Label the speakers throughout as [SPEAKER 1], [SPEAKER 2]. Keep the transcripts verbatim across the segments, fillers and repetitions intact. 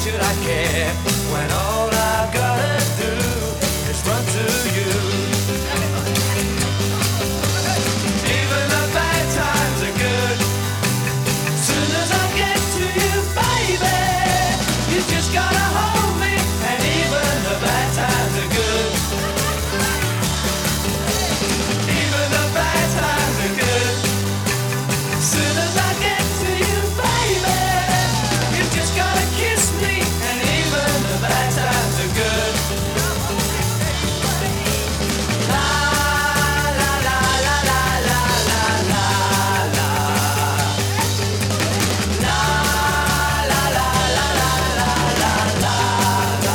[SPEAKER 1] should I care when all I've gotta do is run to you? Even the bad times are good. Soon as I get to you, baby, you just gotta hold me, and even the bad times are good. Even the bad times are good. Soon as I get to you, baby, you just gotta kiss me, and even the bad times are good. La la la la la la la la la. La la la la la la la la la.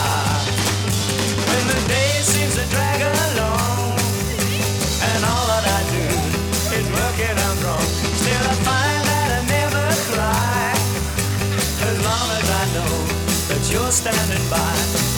[SPEAKER 1] When the day seems to drag along, and all that I do is work it out wrong, still I find that I never cry, as long as I know that you're standing by.